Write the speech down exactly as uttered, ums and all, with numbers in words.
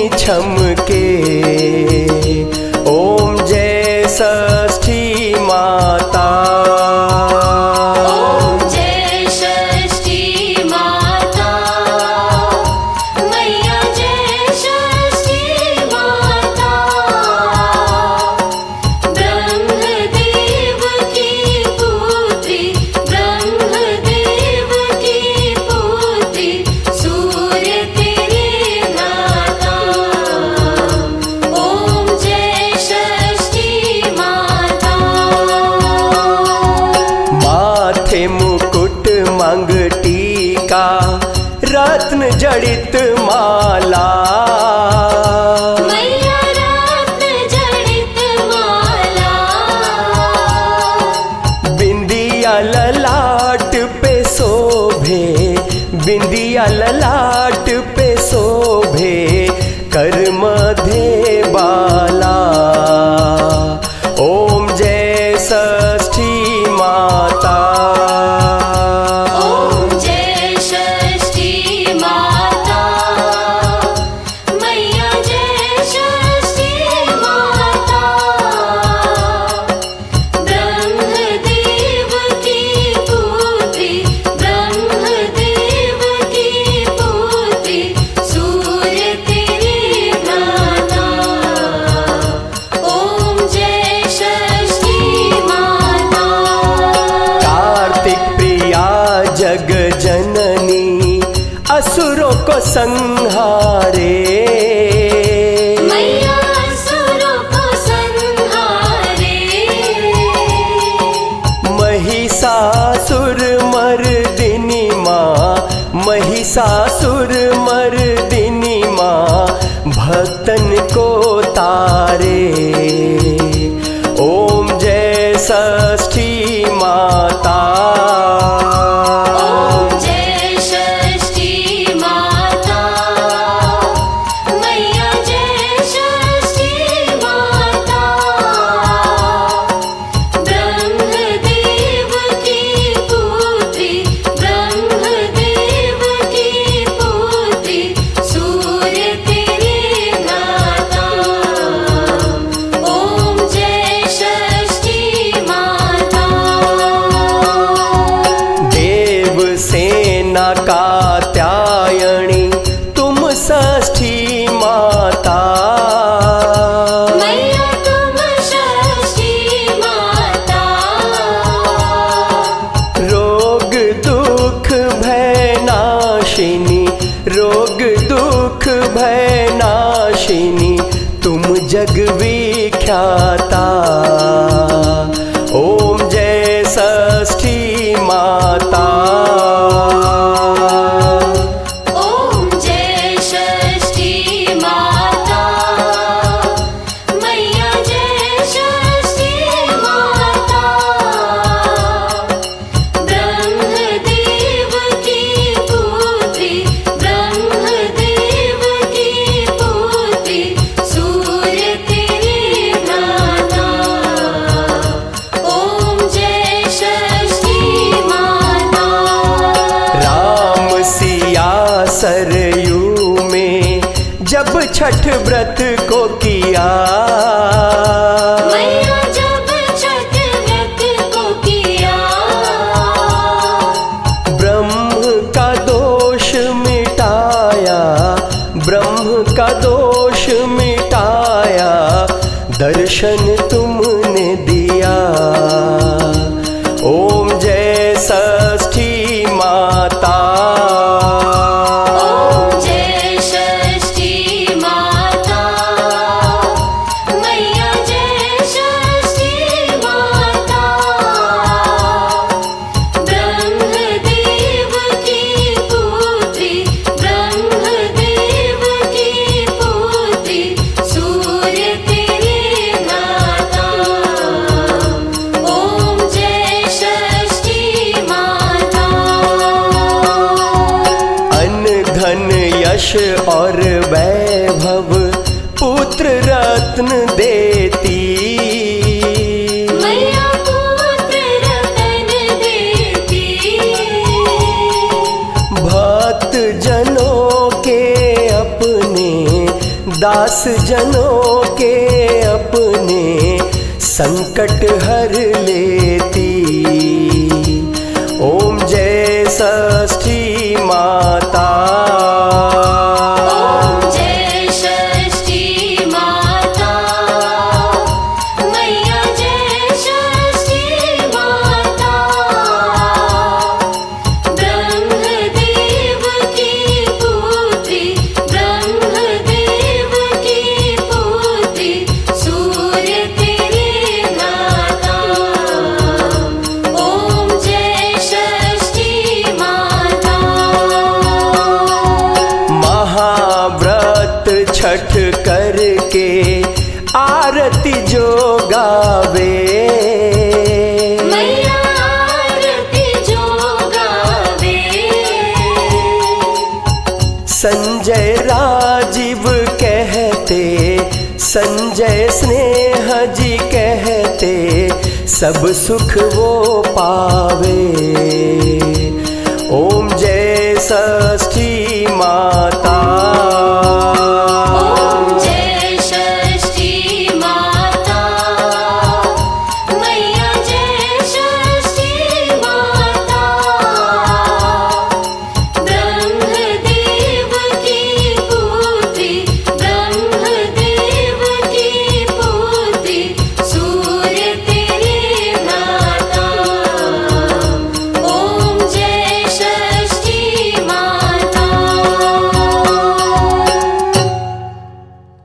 छमके। ओम जय षष्ठी माता। ओम जय षष्ठी माता, मैया जय षष्ठी माता। ब्रह्मदेव की पुत्री, ब्रह्मदेव की पुत्री, सूर्य तेरे भ्राता। ओम जय षष्ठी माता। माथे मुकुट मांग टीका, रत्न जड़ित माला। मैया रत्न जड़ित माला। बिंदिया ललाट पे शोभे, बिंदिया ललाट पे शोभे, कर मध्य बाला। ओम जय षष्ठी माता। ओम जय षष्ठी माता, मैया जय षष्ठी माता। ब्रह्मदेव की पुत्री, ब्रह्मदेव की पुत्री, सूर्य तेरे भ्राता। ओम जय षष्ठी माता। कार्तिक प्रिया जग जननी, असुरों को संहारे। मैया असुरों को संहारे। महिषासुर मर्दिनी माँ, महिषासुर मर्दिनी माँ, भक्तन को तारे। ओम जय षष्ठी माता। ओम जय षष्ठी माता, मैया जय षष्ठी माता। ब्रह्मदेव की पुत्री, ब्रह्मदेव की पुत्री, सूर्य तेरे भ्राता। ओम जय षष्ठी माता। देव सेना कात्यायनी, तुम षष्ठी माता। मैया तुम षष्ठी माता। रोग दुख भय नाशिनी, रोग दुख भय नाशिनी, तुम जग विख्याता। ओम जय षष्ठी माता। ओम जय षष्ठी माता, मैया जय षष्ठी माता। ब्रह्मदेव की पुत्री, ब्रह्मदेव की पुत्री, सूर्य तेरे भ्राता। ओम जय षष्ठी माता। राम सिया सरयू में जब छठ व्रत को किया। मैया जब छठ व्रत को किया। ब्रह्म का दोष मिटाया, ब्रह्म का दोष मिटाया, दर्शन तुमने दिया। ओम जय षष्ठी माता। ओम जय षष्ठी माता, मैया जय षष्ठी माता। ब्रह्मदेव की पुत्री, ब्रह्मदेव की पुत्री, सूर्य तेरे भ्राता। ओम जय षष्ठी माता। अन्न धन यश और वैभव, पुत्र रत्न देती। मैया पुत्र रतन देती। भक्त जनों के अपने दास जनों के अपने संकट हर लेती। ओम जय षष्ठी माता। ओम जय षष्ठी माता, मैया जय षष्ठी माता। ब्रह्मदेव की पुत्री, ब्रह्मदेव की पुत्री, सूर्य तेरी माता। ओम जय षष्ठी माता। महाव्रत छठ करके आरती जो गावे, मैया आरती जो गावे। संजय राजीव कहते, संजय स्नेह जी कहते, सब सुख वो पावे। ओम जय षष्ठी माता।